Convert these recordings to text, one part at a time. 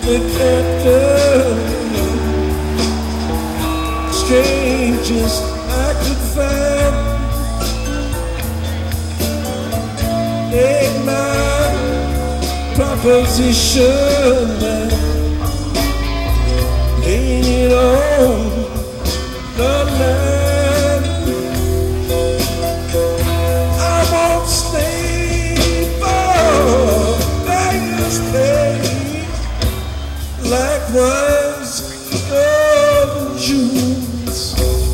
the captain, strangest I could find. Take my proposition and laying it on the line. I won't stay for days, likewise golden jewels,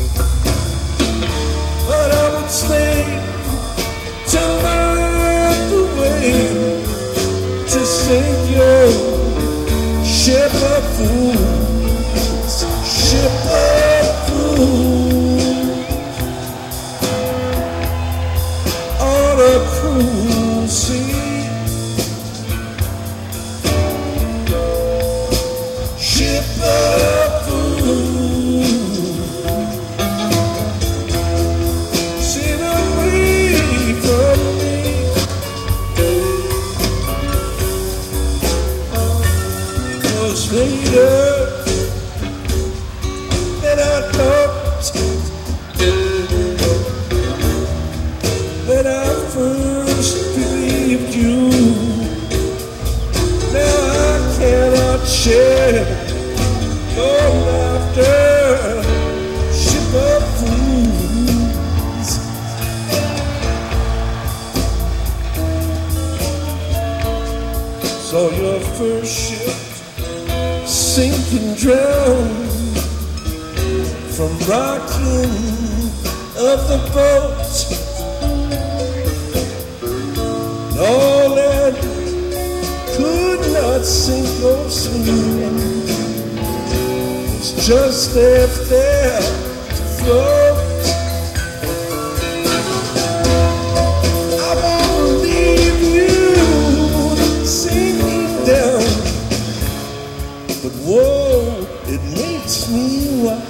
but I would stay to learn the way to sink your ship of fools, ship of fools, on a cruel sea. Ship of fools, sail away from me. Was later than I thought when I first believed you. Now I cannot share your laughter, ship of fools. Saw your first ship sink and drown from rocking of the boat. And all that could not sink or swim was just left there to float. I won't leave you sinking down, but whoa, it makes me wild.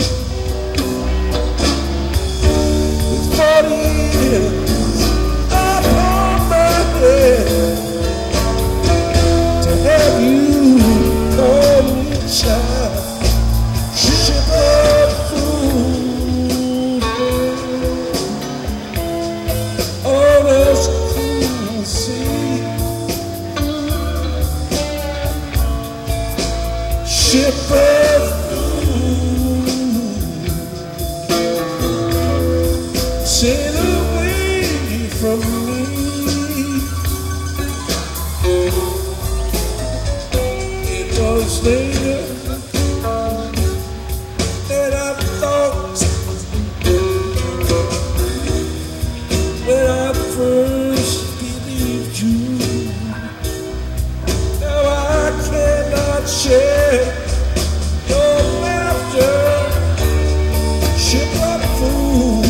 With 40 years upon my head, to have you call me child. Ship of fools, on this cool sea. Ship of fools, sail away from me. It was later that I thought when I first believed you. Now I cannot share your laughter, ship of fools.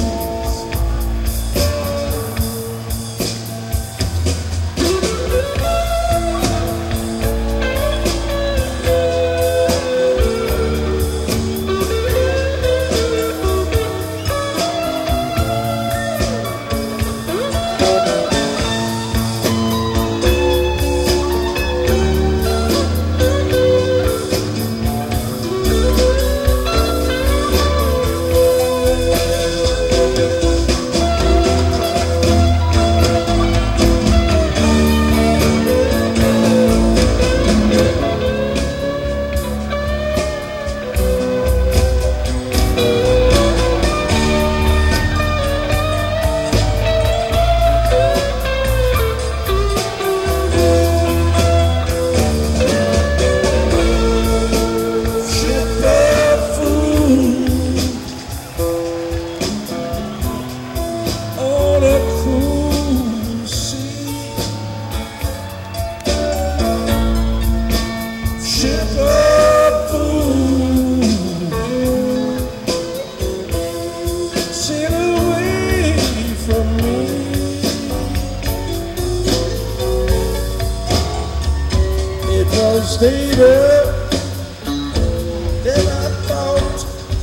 Stayed up than I thought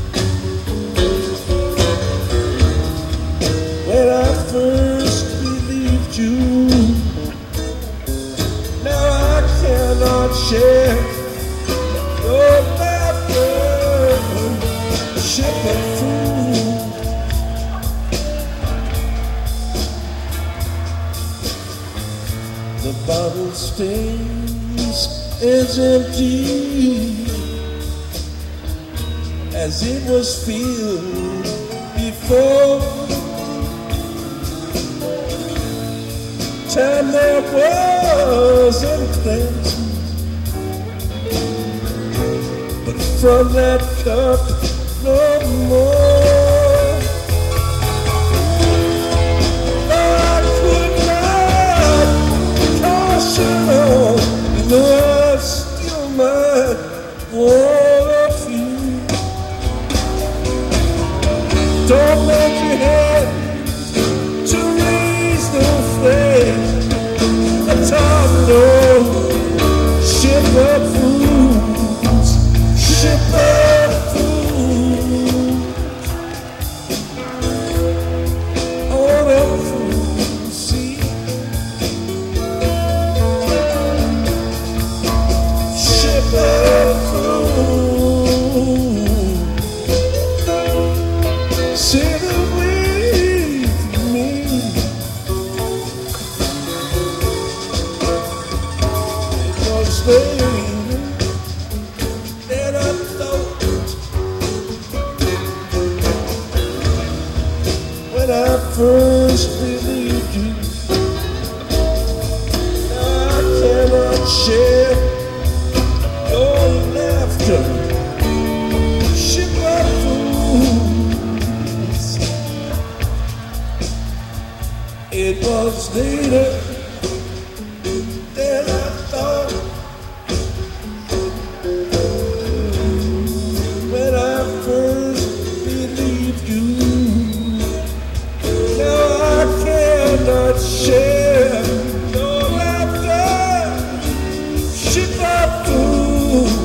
when I first believed you. Now I cannot share bottle stains as empty as it was filled before. Time there wasn't cleansing, but from that cup no more. I could not caution on, you know I still might want you. Don't let your head to raise the flame. A tornado, ship of fools, ship of fools. On a fool sea, ship of fools. Sail away from me. It was there that I thought when I first believed you. I cannot share your laughter. Ship of fools. It was later that I thought when I first believed you. Now I cannot share your laughter. Ship of fools.